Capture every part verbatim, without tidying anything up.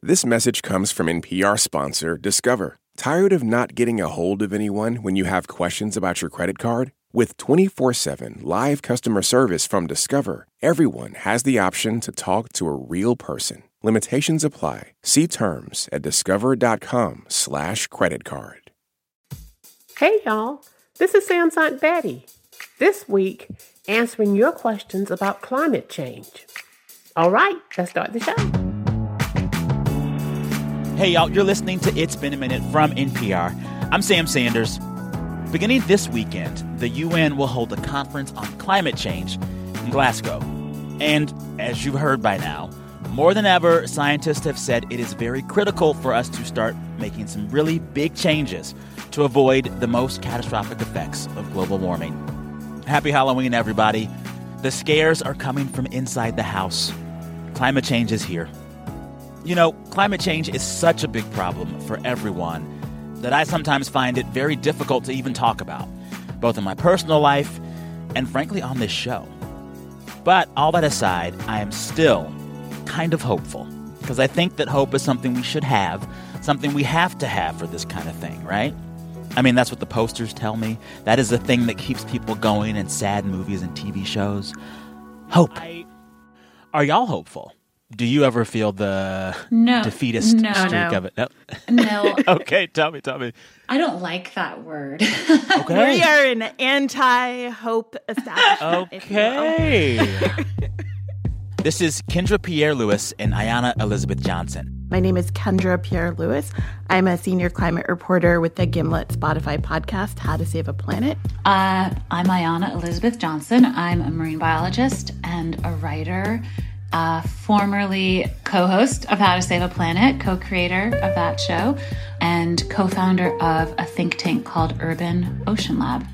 This message comes from N P R sponsor Discover. Tired of not getting a hold of anyone when you have questions about your credit card? With twenty-four seven live customer service from Discover, everyone has the option to talk to a real person. Limitations apply. See terms at discover.com slash credit card. Hey, y'all. This is Sam's Aunt Betty. This week, answering your questions about climate change. All right, let's start the show. Hey, y'all, you're listening to It's Been a Minute from N P R. I'm Sam Sanders. Beginning this weekend, the U N will hold a conference on climate change in Glasgow. And as you've heard by now, more than ever, scientists have said it is very critical for us to start making some really big changes to avoid the most catastrophic effects of global warming. Happy Halloween, everybody. The scares are coming from inside the house. Climate change is here. You know, climate change is such a big problem for everyone that I sometimes find it very difficult to even talk about, both in my personal life and, frankly, on this show. But all that aside, I am still kind of hopeful, because I think that hope is something we should have, something we have to have for this kind of thing, right? I mean, that's what the posters tell me. That is the thing that keeps people going in sad movies and T V shows. Hope. I, are y'all hopeful? Do you ever feel the no, defeatist no, streak no. of it? No. No. Okay, tell me, tell me. I don't like that word. Okay. We are an anti-hope establishment. Okay. This is Kendra Pierre-Louis and Ayanna Elizabeth Johnson. My name is Kendra Pierre-Louis. I'm a senior climate reporter with the Gimlet Spotify podcast, How to Save a Planet. Uh, I'm Ayanna Elizabeth Johnson. I'm a marine biologist and a writer, uh, formerly co-host of How to Save a Planet, co-creator of that show, and co-founder of a think tank called Urban Ocean Lab.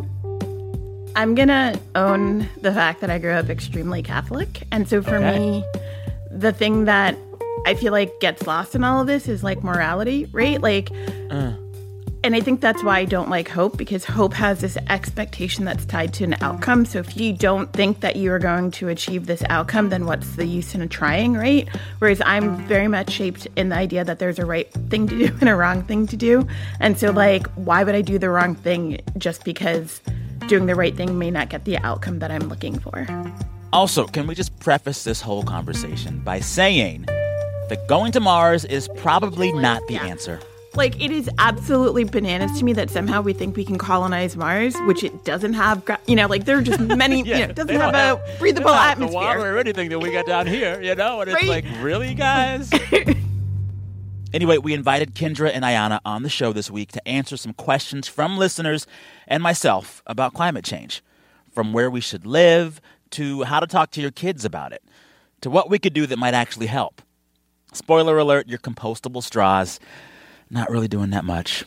I'm going to own the fact that I grew up extremely Catholic. And so for Okay. me, the thing that I feel like gets lost in all of this is like morality, right? Like, uh. and I think that's why I don't like hope, because hope has this expectation that's tied to an outcome. So if you don't think that you are going to achieve this outcome, then what's the use in trying, right? Whereas I'm very much shaped in the idea that there's a right thing to do and a wrong thing to do. And so like, why would I do the wrong thing just because doing the right thing may not get the outcome that I'm looking for? Also, can we just preface this whole conversation by saying that going to Mars is probably not the yeah. answer. Like, it is absolutely bananas to me that somehow we think we can colonize Mars, which it doesn't have, gra- you know, like there are just many, yeah, you know, it doesn't they have, don't a breathable they don't have atmosphere. The water or anything that we got down here, you know? And it's Right? like, really, guys? Anyway, we invited Kendra and Ayanna on the show this week to answer some questions from listeners and myself about climate change, from where we should live to how to talk to your kids about it, to what we could do that might actually help. Spoiler alert, your compostable straws, not really doing that much.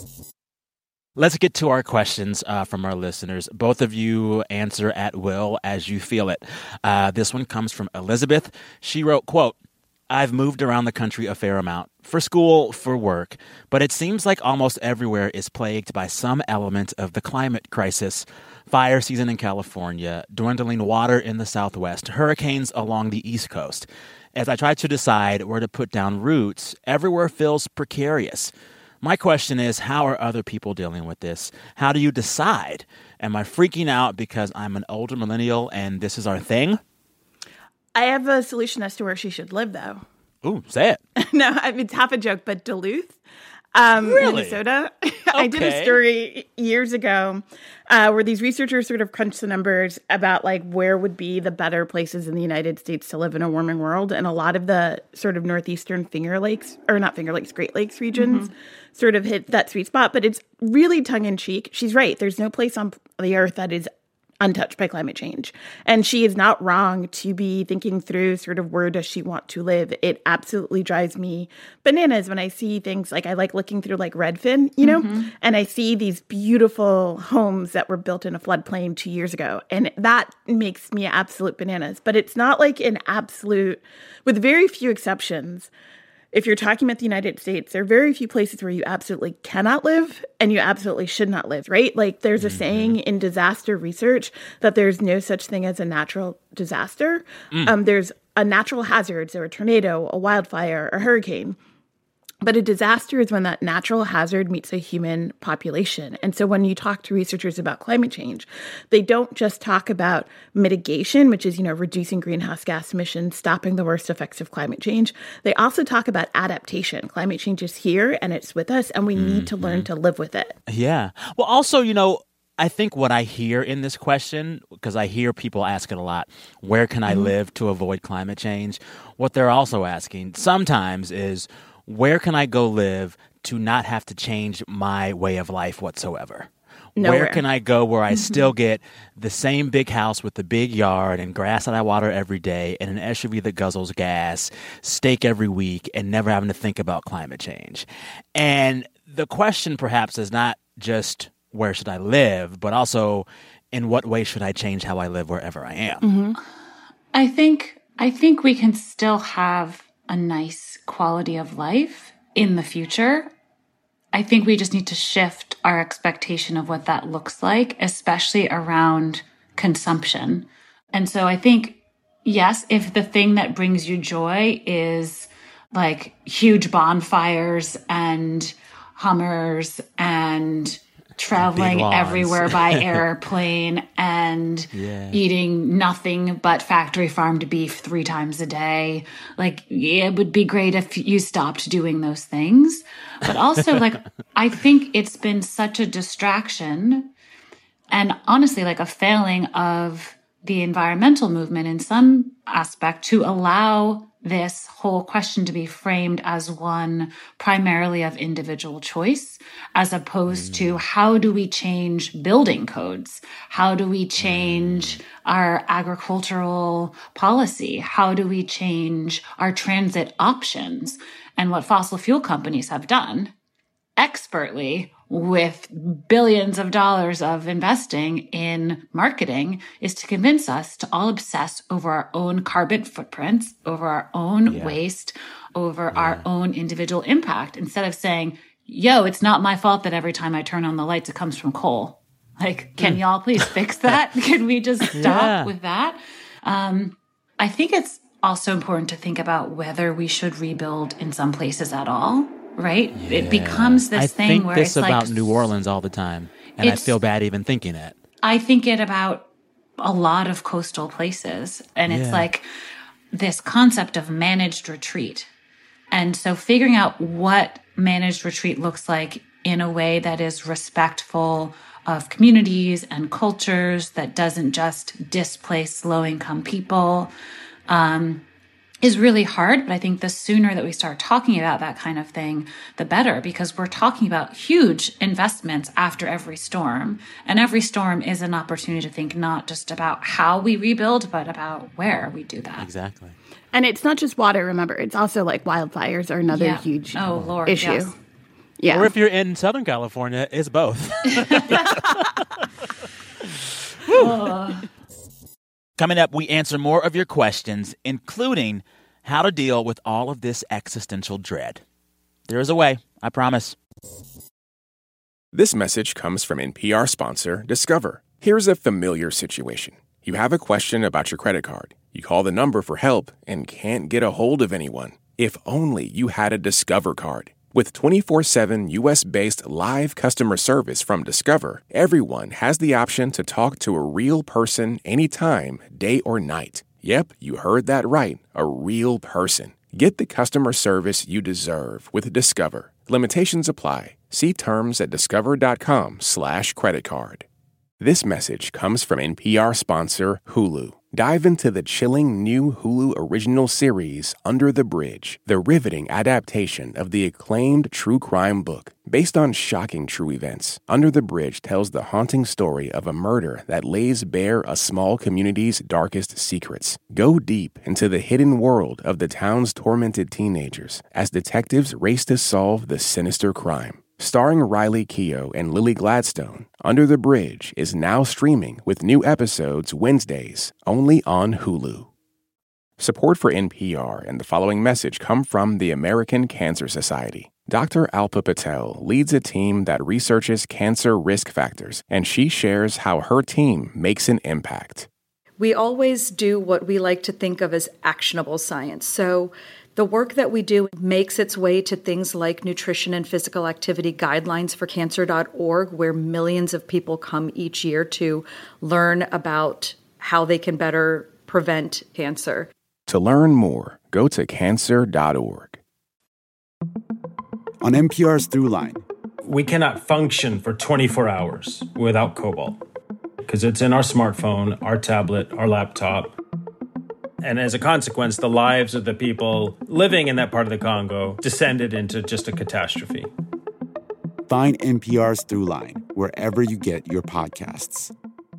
Let's get to our questions uh, from our listeners. Both of you answer at will as you feel it. Uh, this one comes from Elizabeth. She wrote, quote, I've moved around the country a fair amount, for school, for work, but it seems like almost everywhere is plagued by some element of the climate crisis. Fire season in California, dwindling water in the Southwest, hurricanes along the East Coast. As I try to decide where to put down roots, everywhere feels precarious. My question is, how are other people dealing with this? How do you decide? Am I freaking out because I'm an older millennial and this is our thing? I have a solution as to where she should live, though. Ooh, say it. No, I mean, it's half a joke, but Duluth, um, Really? Minnesota. I did a Okay. story years ago uh, where these researchers sort of crunched the numbers about like where would be the better places in the United States to live in a warming world. And a lot of the sort of northeastern Finger Lakes, or not Finger Lakes, Great Lakes regions mm-hmm. sort of hit that sweet spot. But it's really tongue-in-cheek. She's right. There's no place on the earth that is untouched by climate change. And she is not wrong to be thinking through sort of where does she want to live. It absolutely drives me bananas when I see things like, I like looking through like Redfin, you know, mm-hmm. and I see these beautiful homes that were built in a floodplain two years ago. And that makes me absolute bananas. But it's not like an absolute, with very few exceptions. If you're talking about the United States, there are very few places where you absolutely cannot live and you absolutely should not live, right? Like there's a mm-hmm. saying in disaster research that there's no such thing as a natural disaster. Mm. Um, there's a natural hazard, so a tornado, a wildfire, a hurricane. But a disaster is when that natural hazard meets a human population. And so when you talk to researchers about climate change, they don't just talk about mitigation, which is, you know, reducing greenhouse gas emissions, stopping the worst effects of climate change. They also talk about adaptation. Climate change is here and it's with us, and we mm-hmm. need to learn to live with it. Yeah. Well, also, you know, I think what I hear in this question, because I hear people ask it a lot, where can I mm-hmm. live to avoid climate change? What they're also asking sometimes is, where can I go live to not have to change my way of life whatsoever? Nowhere. Where can I go where I still get the same big house with the big yard and grass that I water every day and an S U V that guzzles gas, steak every week, and never having to think about climate change? And the question perhaps is not just where should I live, but also in what way should I change how I live wherever I am? Mm-hmm. I think I think we can still have a nice quality of life in the future. I think we just need to shift our expectation of what that looks like, especially around consumption. And so I think, yes, if the thing that brings you joy is like huge bonfires and Hummers and traveling everywhere by airplane and yeah. eating nothing but factory farmed beef three times a day. Like, yeah, it would be great if you stopped doing those things. But also, like, I think it's been such a distraction and honestly, like a failing of the environmental movement in some aspect to allow this whole question to be framed as one primarily of individual choice, as opposed mm. to how do we change building codes? How do we change mm. our agricultural policy? How do we change our transit options? And what fossil fuel companies have done expertly with billions of dollars of investing in marketing is to convince us to all obsess over our own carbon footprints, over our own yeah. waste, over yeah. our own individual impact, instead of saying, yo, it's not my fault that every time I turn on the lights, it comes from coal. Like, can mm. y'all please fix that? Can we just stop yeah. with that? Um, I think it's also important to think about whether we should rebuild in some places at all. Right? Yeah. It becomes this I thing think where this it's about like, New Orleans all the time, and I feel bad even thinking it. I think it about a lot of coastal places, and yeah. it's like this concept of managed retreat. And so figuring out what managed retreat looks like in a way that is respectful of communities and cultures, that doesn't just displace low-income people, um, is really hard. But I think the sooner that we start talking about that kind of thing, the better, because we're talking about huge investments after every storm. And every storm is an opportunity to think not just about how we rebuild, but about where we do that. Exactly. And it's not just water, remember. It's also like wildfires are another yeah. huge oh, Lord, issue. Yes. Yeah. Or if you're in Southern California, it's both. oh. Coming up, we answer more of your questions, including how to deal with all of this existential dread. There is a way, I promise. This message comes from N P R sponsor Discover. Here's a familiar situation. You have a question about your credit card. You call the number for help and can't get a hold of anyone. If only you had a Discover card. With twenty-four seven U S-based live customer service from Discover, everyone has the option to talk to a real person anytime, day or night. Yep, you heard that right, a real person. Get the customer service you deserve with Discover. Limitations apply. See terms at discover.com slash credit card. This message comes from N P R sponsor Hulu. Dive into the chilling new Hulu original series, Under the Bridge, the riveting adaptation of the acclaimed true crime book. Based on shocking true events, Under the Bridge tells the haunting story of a murder that lays bare a small community's darkest secrets. Go deep into the hidden world of the town's tormented teenagers as detectives race to solve the sinister crime. Starring Riley Keough and Lily Gladstone, Under the Bridge is now streaming with new episodes Wednesdays, only on Hulu. Support for N P R and the following message come from the American Cancer Society. Doctor Alpa Patel leads a team that researches cancer risk factors, and she shares how her team makes an impact. we always do what we like to think of as actionable science. So the work that we do makes its way to things like nutrition and physical activity guidelines for cancer dot org, where millions of people come each year to learn about how they can better prevent cancer. To learn more, go to cancer dot org. On N P R's Throughline. We cannot function for twenty-four hours without cobalt because it's in our smartphone, our tablet, our laptop. And as a consequence, the lives of the people living in that part of the Congo descended into just a catastrophe. Find N P R's Throughline wherever you get your podcasts.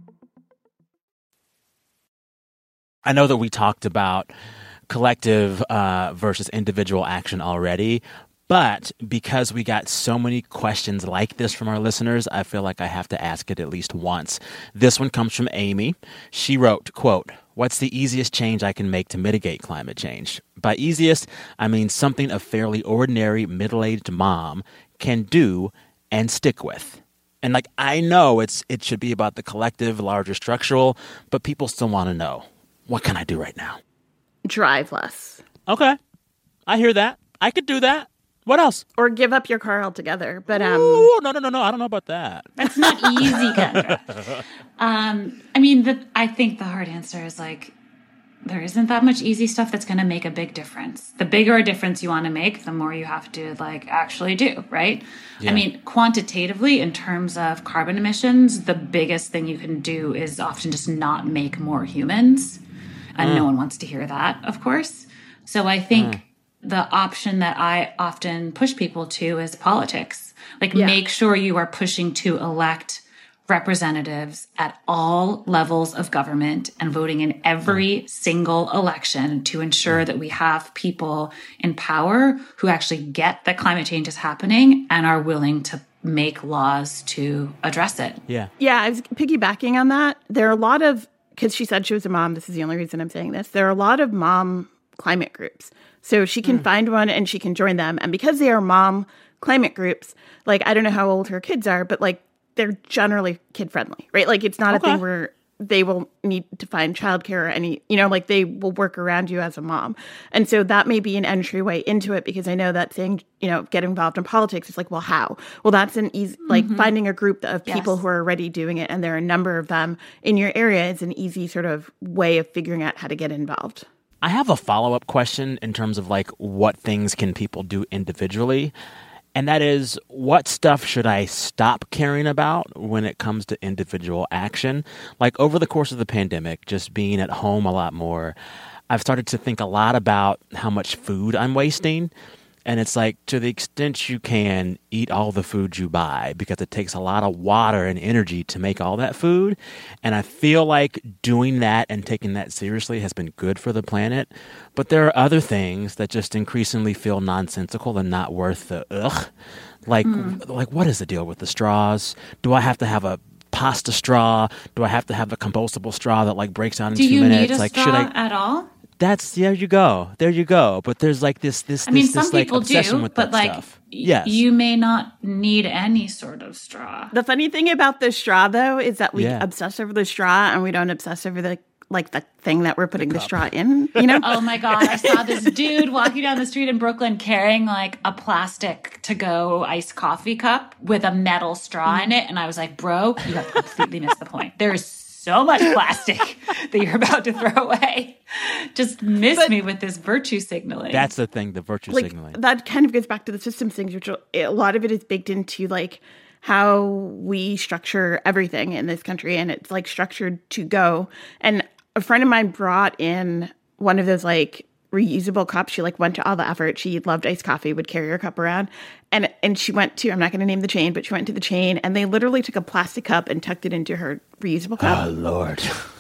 I know that we talked about collective uh, versus individual action already, but because we got so many questions like this from our listeners, I feel like I have to ask it at least once. This one comes from Amy. She wrote, quote, "What's the easiest change I can make to mitigate climate change?" By easiest, I mean something a fairly ordinary middle-aged mom can do and stick with. And like, I know it's it should be about the collective, larger structural, but people still want to know, what can I do right now? Drive less. Okay. I hear that. I could do that. What else? Or give up your car altogether. But um, Ooh, no, no, no, no. I don't know about that. That's not easy, Kendra. um, I mean, the, I think the hard answer is like, there isn't that much easy stuff that's going to make a big difference. The bigger a difference you want to make, the more you have to like actually do, right? Yeah. I mean, quantitatively, in terms of carbon emissions, the biggest thing you can do is often just not make more humans. And mm. no one wants to hear that, of course. So I think mm. the option that I often push people to is politics. Like, yeah. make sure you are pushing to elect representatives at all levels of government and voting in every mm. single election to ensure mm. that we have people in power who actually get that climate change is happening and are willing to make laws to address it. Yeah. Yeah, I was piggybacking on that. There are a lot of, because she said she was a mom, this is the only reason I'm saying this, there are a lot of mom climate groups. So she can mm. find one and she can join them. And because they are mom climate groups, like, I don't know how old her kids are, but like, they're generally kid friendly, right? Like, it's not okay. a thing where they will need to find childcare or any, you know, like they will work around you as a mom. And so that may be an entryway into it, because I know that saying, you know, get involved in politics is like, well, how? Well, that's an easy, mm-hmm. like finding a group of people yes. who are already doing it, and there are a number of them in your area, is an easy sort of way of figuring out how to get involved. I have a follow-up question in terms of like, what things can people do individually? And that is, what stuff should I stop caring about when it comes to individual action? Like, over the course of the pandemic, just being at home a lot more, I've started to think a lot about how much food I'm wasting. And it's like, to the extent you can, eat all the food you buy, because it takes a lot of water and energy to make all that food. And I feel like doing that and taking that seriously has been good for the planet. But there are other things that just increasingly feel nonsensical and not worth the ugh. Like, mm. like what is the deal with the straws? Do I have to have a pasta straw? Do I have to have a compostable straw that like breaks down in Do two you minutes? need a like, straw should I at all? That's there you go. There you go. But there's like this this I mean, this, some this like people obsession do, with but that like stuff. Yes. you may not need any sort of straw. The funny thing about the straw, though, is that we Yeah. obsess over the straw and we don't obsess over the like the thing that we're putting the, the straw in. You know? Oh my God! I saw this dude walking down the street in Brooklyn carrying like a plastic to-go iced coffee cup with a metal straw in it, and I was like, "Bro, you have completely missed the point. There is so much plastic that you're about to throw away. Just miss but, me with this virtue signaling." That's the thing, the virtue like, signaling. That kind of goes back to the systems things, which a lot of it is baked into like how we structure everything in this country, and it's like structured to go. And a friend of mine brought in one of those like reusable cups. She like went to all the effort. She loved iced coffee, would carry her cup around. And and she went to, I'm not going to name the chain, but she went to the chain and they literally took a plastic cup and tucked it into her reusable cup. Oh, Lord.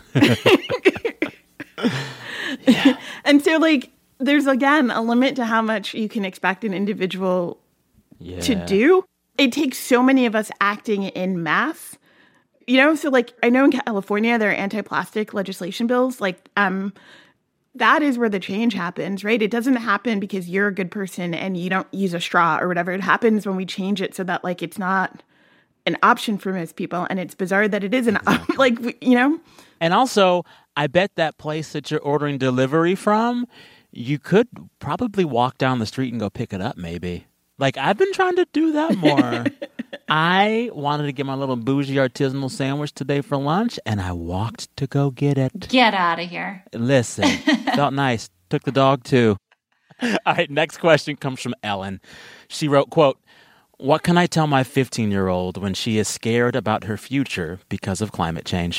yeah. And so like, there's again a limit to how much you can expect an individual yeah. to do. It takes so many of us acting in mass. You know, so like, I know in California, there are anti-plastic legislation bills. Like, um, that is where the change happens, right? It doesn't happen because you're a good person and you don't use a straw or whatever. It happens when we change it so that like, it's not an option for most people. And it's bizarre that it is an option, like, you know? And also, I bet that place that you're ordering delivery from, you could probably walk down the street and go pick it up, maybe. Like, I've been trying to do that more. I wanted to get my little bougie artisanal sandwich today for lunch, and I walked to go get it. Get out of here. Listen, felt nice. Took the dog, too. All right, next question comes from Ellen. She wrote, quote, "What can I tell my fifteen-year-old when she is scared about her future because of climate change?"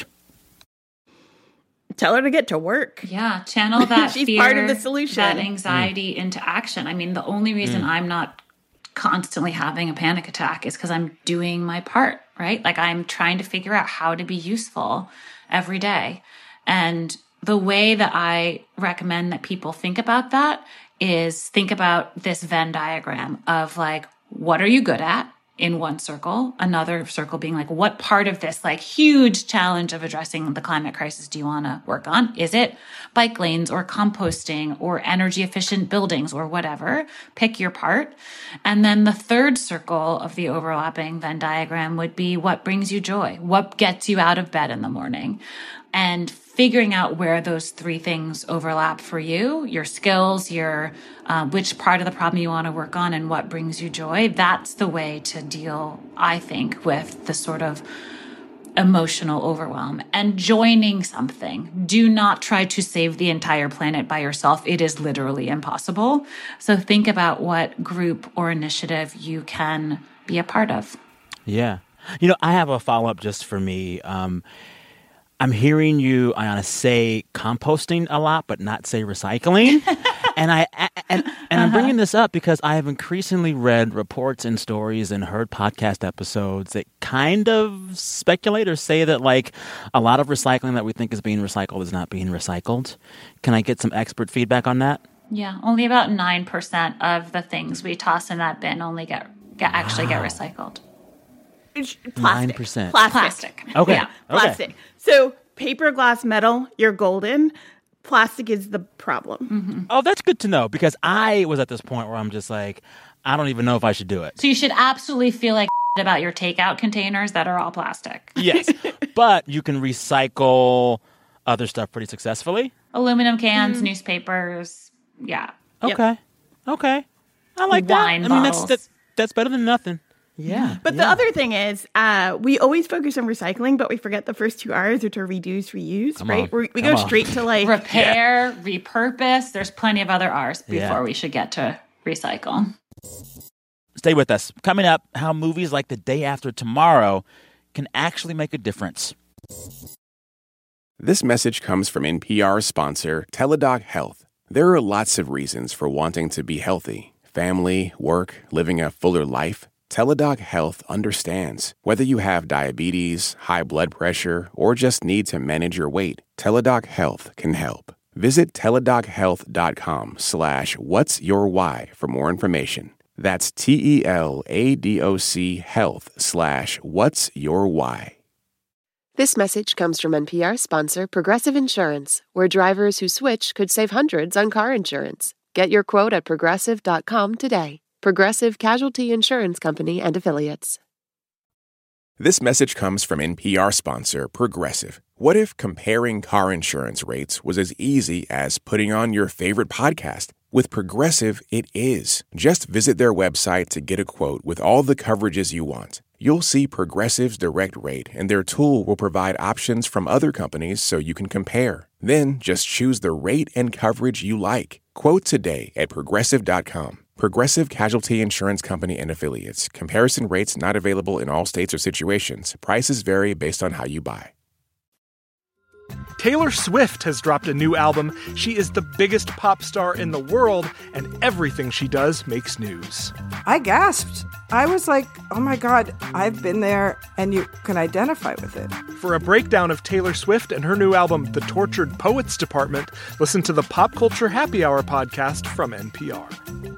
Tell her to get to work. Yeah, channel that She's fear, part of the solution. that anxiety mm. into action. I mean, the only reason mm. I'm not constantly having a panic attack is because I'm doing my part, right? Like, I'm trying to figure out how to be useful every day. And the way that I recommend that people think about that is think about this Venn diagram of, like, what are you good at in one circle, another circle being like, what part of this like huge challenge of addressing the climate crisis do you want to work on? Is it bike lanes or composting or energy efficient buildings or whatever? Pick your part. And then the third circle of the overlapping Venn diagram would be what brings you joy? What gets you out of bed in the morning? And figuring out where those three things overlap for you, your skills, your uh, which part of the problem you want to work on, and what brings you joy. That's the way to deal, I think, with the sort of emotional overwhelm. And joining something. Do not try to save the entire planet by yourself. It is literally impossible. So think about what group or initiative you can be a part of. Yeah. You know, I have a follow-up just for me. Um, I'm hearing you, Ayanna, say composting a lot, but not say recycling. and I and, and uh-huh. I'm bringing this up because I have increasingly read reports and stories and heard podcast episodes that kind of speculate or say that, like, a lot of recycling that we think is being recycled is not being recycled. Can I get some expert feedback on that? Yeah, only about nine percent of the things we toss in that bin only get, get actually wow. get recycled. Plastic. nine percent. Plastic. Plastic. Okay. Yeah, plastic. Okay. So paper, glass, metal, you're golden. Plastic is the problem. Mm-hmm. Oh, that's good to know, because I was at this point where I'm just like, I don't even know if I should do it. So you should absolutely feel like about your takeout containers that are all plastic. Yes. But you can recycle other stuff pretty successfully. Aluminum cans, mm. newspapers. Yeah. Okay. Yep. Okay. I like Wine that. bottles. I mean, that's, that's, that's better than nothing. Yeah. But yeah. the other thing is, uh, we always focus on recycling, but we forget the first two R's, which are reduce, reuse, Come right? We're, we go on. straight to like repair, yeah. repurpose. There's plenty of other R's before yeah. we should get to recycle. Stay with us. Coming up, how movies like The Day After Tomorrow can actually make a difference. This message comes from N P R sponsor Teladoc Health. There are lots of reasons for wanting to be healthy. Family, work, living a fuller life. Teladoc Health understands. Whether you have diabetes, high blood pressure, or just need to manage your weight, Teladoc Health can help. Visit teladochealth.com slash what's your why for more information. That's T-E-L-A-D-O-C health slash what's your why. This message comes from N P R sponsor Progressive Insurance, where drivers who switch could save hundreds on car insurance. Get your quote at progressive dot com today. Progressive Casualty Insurance Company and Affiliates. This message comes from N P R sponsor Progressive. What if comparing car insurance rates was as easy as putting on your favorite podcast? With Progressive, it is. Just visit their website to get a quote with all the coverages you want. You'll see Progressive's direct rate, and their tool will provide options from other companies so you can compare. Then just choose the rate and coverage you like. Quote today at progressive dot com. Progressive Casualty Insurance Company and Affiliates. Comparison rates not available in all states or situations. Prices vary based on how you buy. Taylor Swift has dropped a new album. She is the biggest pop star in the world, and everything she does makes news. I gasped. I was like, oh my God, I've been there, and you can identify with it. For a breakdown of Taylor Swift and her new album, The Tortured Poets Department, listen to the Pop Culture Happy Hour podcast from N P R.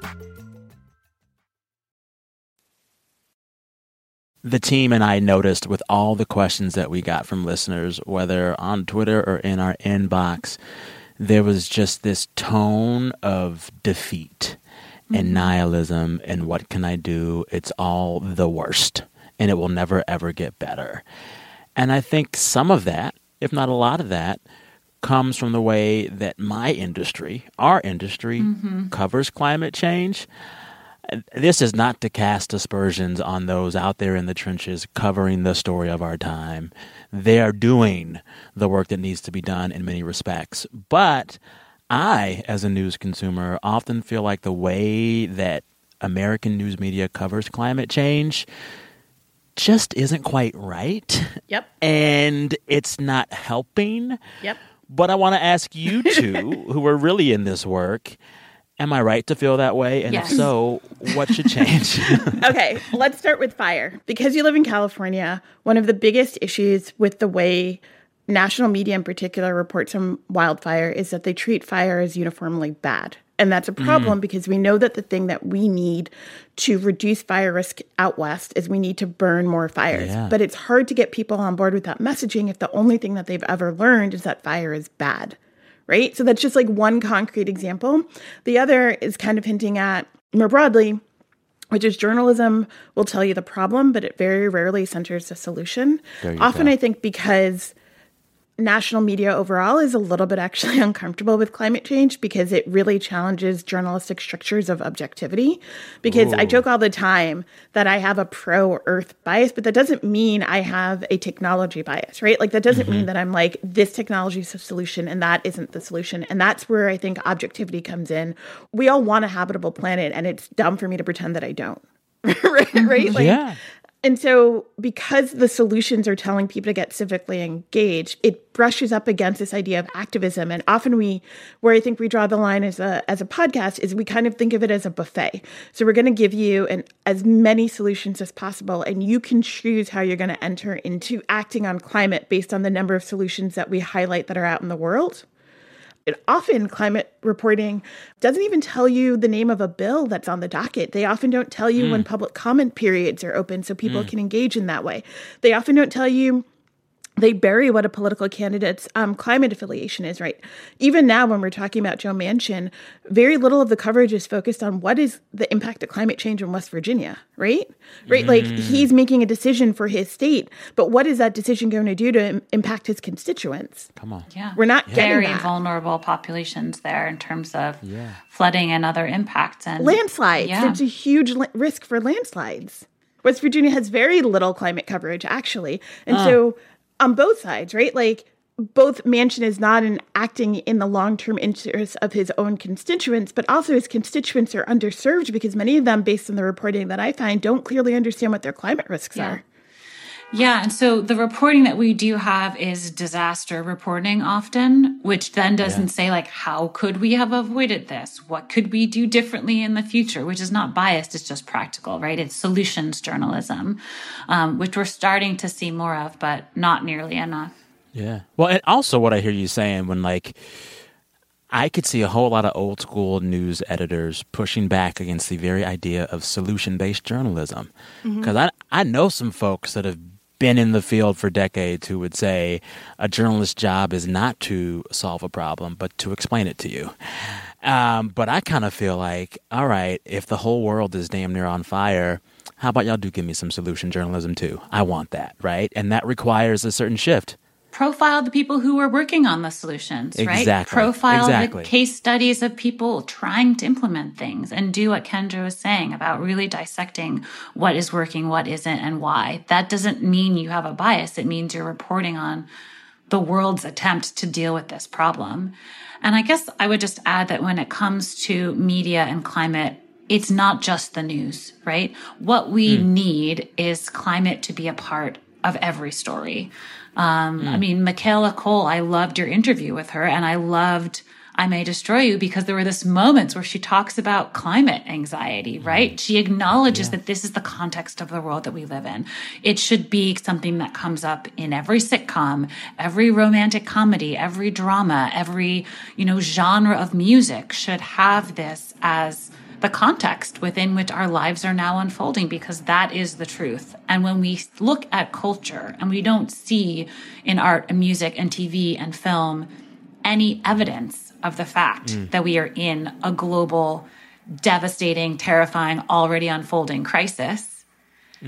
The team and I noticed with all the questions that we got from listeners, whether on Twitter or in our inbox, there was just this tone of defeat mm-hmm. and nihilism and what can I do? It's all the worst and it will never, ever get better. And I think some of that, if not a lot of that, comes from the way that my industry, our industry, mm-hmm. covers climate change. This is not to cast aspersions on those out there in the trenches covering the story of our time. They are doing the work that needs to be done in many respects. But I, as a news consumer, often feel like the way that American news media covers climate change just isn't quite right. Yep. And it's not helping. Yep. But I want to ask you two, who are really in this work, am I right to feel that way? And yes. if so, what should change? Okay, let's start with fire. Because you live in California, one of the biggest issues with the way national media in particular reports on wildfire is that they treat fire as uniformly bad. And that's a problem mm. because we know that the thing that we need to reduce fire risk out west is we need to burn more fires. Yeah. But it's hard to get people on board with that messaging if the only thing that they've ever learned is that fire is bad. Right? So that's just like one concrete example. The other is kind of hinting at more broadly, which is journalism will tell you the problem, but it very rarely centers the solution. Often go. I think because national media overall is a little bit actually uncomfortable with climate change because it really challenges journalistic strictures of objectivity. Because Ooh. I joke all the time that I have a pro-Earth bias, but that doesn't mean I have a technology bias, right? Like that doesn't mm-hmm. mean that I'm like, this technology is the solution and that isn't the solution. And that's where I think objectivity comes in. We all want a habitable planet and it's dumb for me to pretend that I don't. right? right? Like, yeah. And so because the solutions are telling people to get civically engaged, it brushes up against this idea of activism. And often we, where I think we draw the line as a as a podcast is we kind of think of it as a buffet. So we're going to give you an, as many solutions as possible, and you can choose how you're going to enter into acting on climate based on the number of solutions that we highlight that are out in the world. And often climate reporting doesn't even tell you the name of a bill that's on the docket. They often don't tell you mm. when public comment periods are open so people mm. can engage in that way. They often don't tell you, they bury what a political candidate's um, climate affiliation is, right? Even now when we're talking about Joe Manchin, very little of the coverage is focused on what is the impact of climate change in West Virginia, right? Right, mm. like he's making a decision for his state, but what is that decision going to do to im- impact his constituents? Come on. Yeah. We're not yeah. getting Very that. vulnerable populations there in terms of yeah. flooding and other impacts. And landslides. Yeah. There's a huge la- risk for landslides. West Virginia has very little climate coverage, actually. And uh. so on both sides, right? Like both Manchin is not in acting in the long-term interests of his own constituents, but also his constituents are underserved because many of them, based on the reporting that I find, don't clearly understand what their climate risks yeah. are. Yeah, and so the reporting that we do have is disaster reporting often, which then doesn't yeah. say like, how could we have avoided this? What could we do differently in the future? Which is not biased, it's just practical, right? It's solutions journalism, um, which we're starting to see more of, but not nearly enough. Yeah. Well, and also what I hear you saying when like, I could see a whole lot of old school news editors pushing back against the very idea of solution-based journalism. Because mm-hmm. I, I know some folks that have been in the field for decades who would say a journalist's job is not to solve a problem, but to explain it to you. Um, but I kind of feel like, all right, if the whole world is damn near on fire, how about y'all do give me some solution journalism too? I want that, right? And that requires a certain shift. Profile the people who are working on the solutions, right? Exactly. Profile exactly. the case studies of people trying to implement things and do what Kendra was saying about really dissecting what is working, what isn't, and why. That doesn't mean you have a bias. It means you're reporting on the world's attempt to deal with this problem. And I guess I would just add that when it comes to media and climate, it's not just the news, right? What we mm. need is climate to be a part of every story. Um, mm. I mean, Michaela Cole, I loved your interview with her, and I loved I May Destroy You because there were this moments where she talks about climate anxiety, right? Mm. She acknowledges yeah. that this is the context of the world that we live in. It should be something that comes up in every sitcom, every romantic comedy, every drama, every, you know, genre of music should have this as the context within which our lives are now unfolding, because that is the truth. And when we look at culture and we don't see in art and music and T V and film any evidence of the fact mm. that we are in a global, devastating, terrifying, already unfolding crisis, mm.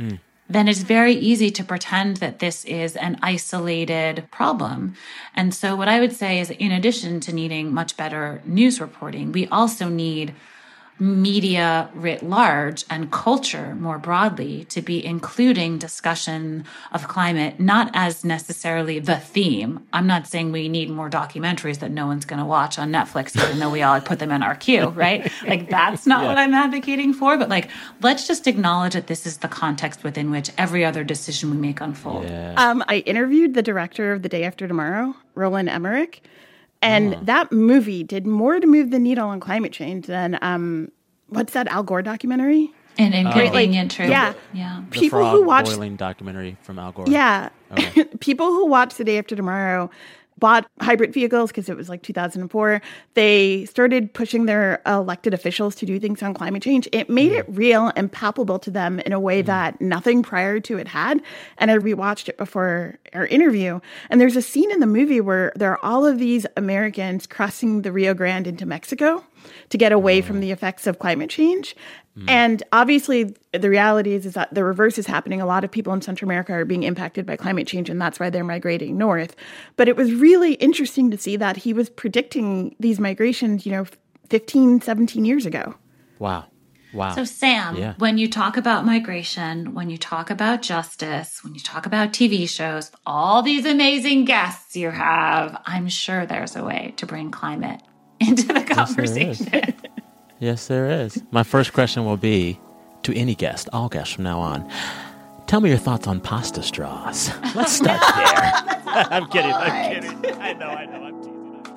then it's very easy to pretend that this is an isolated problem. And so what I would say is, in addition to needing much better news reporting, we also need media writ large and culture more broadly to be including discussion of climate, not as necessarily the theme. I'm not saying we need more documentaries that no one's going to watch on Netflix, even though we all put them in our queue, right? Like, that's not yeah. what I'm advocating for. But like, let's just acknowledge that this is the context within which every other decision we make unfold. Yeah. Um, I interviewed the director of The Day After Tomorrow, Roland Emmerich. And oh. that movie did more to move the needle on climate change than, um, what's that Al Gore documentary? An Inconvenient uh, Truth. Yeah. yeah. The People frog who watch boiling documentary from Al Gore. Yeah. Okay. People who watch The Day After Tomorrow bought hybrid vehicles because it was like two thousand four. They started pushing their elected officials to do things on climate change. It made mm. it real and palpable to them in a way mm. that nothing prior to it had. And I rewatched it before our interview. And there's a scene in the movie where there are all of these Americans crossing the Rio Grande into Mexico to get away mm. from the effects of climate change. Mm. And obviously, the reality is, is that the reverse is happening. A lot of people in Central America are being impacted by climate change, and that's why they're migrating north. But it was really interesting to see that he was predicting these migrations, you know, fifteen, seventeen years ago. Wow. Wow. So, Sam, yeah. when you talk about migration, when you talk about justice, when you talk about T V shows, all these amazing guests you have, I'm sure there's a way to bring climate into the conversation. Yes, there is. Yes, there is. My first question will be to any guest, all guests from now on. Tell me your thoughts on pasta straws. Let's start there. I'm kidding. I'm kidding. I know, I know. I'm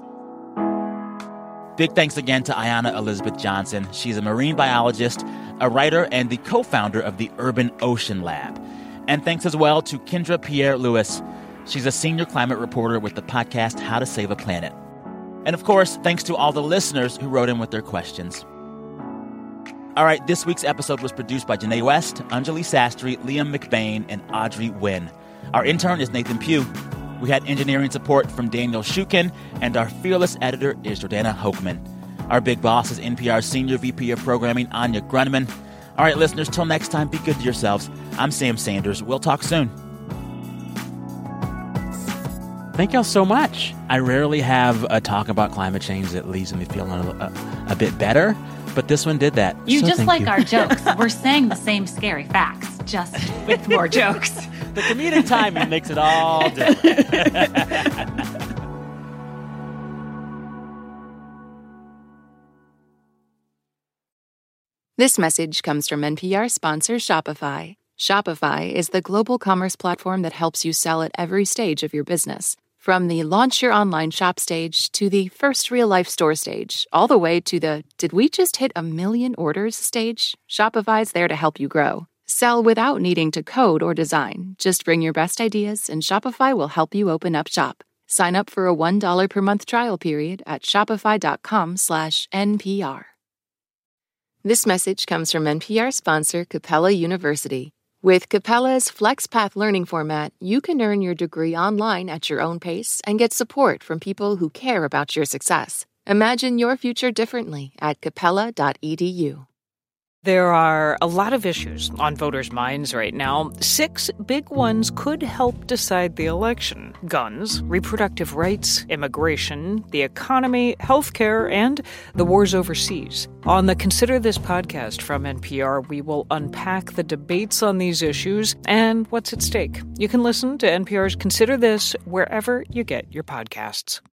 teasing. Big thanks again to Ayana Elizabeth Johnson. She's a marine biologist, a writer, and the co-founder of the Urban Ocean Lab. And thanks as well to Kendra Pierre-Louis. She's a senior climate reporter with the podcast How to Save a Planet. And of course, thanks to all the listeners who wrote in with their questions. All right, this week's episode was produced by Janae West, Anjali Sastry, Liam McBain, and Audrey Wynn. Our intern is Nathan Pugh. We had engineering support from Daniel Shukin, and our fearless editor is Jordana Hochman. Our big boss is N P R's Senior V P of Programming, Anya Grunman. All right, listeners, till next time, be good to yourselves. I'm Sam Sanders. We'll talk soon. Thank y'all so much. I rarely have a talk about climate change that leaves me feeling a, a, a bit better, but this one did that. You so just like you. our jokes. We're saying the same scary facts, just with more jokes. The comedic timing makes it all different. This message comes from N P R sponsor Shopify. Shopify is the global commerce platform that helps you sell at every stage of your business. From the launch your online shop stage to the first real-life store stage, all the way to the did we just hit a million orders stage, Shopify's there to help you grow. Sell without needing to code or design. Just bring your best ideas and Shopify will help you open up shop. Sign up for a one dollar per month trial period at shopify.com slash NPR. This message comes from N P R sponsor Capella University. With Capella's FlexPath learning format, you can earn your degree online at your own pace and get support from people who care about your success. Imagine your future differently at capella dot e d u. There are a lot of issues on voters' minds right now. Six big ones could help decide the election: guns, reproductive rights, immigration, the economy, healthcare, and the wars overseas. On the Consider This podcast from N P R, we will unpack the debates on these issues and what's at stake. You can listen to N P R's Consider This wherever you get your podcasts.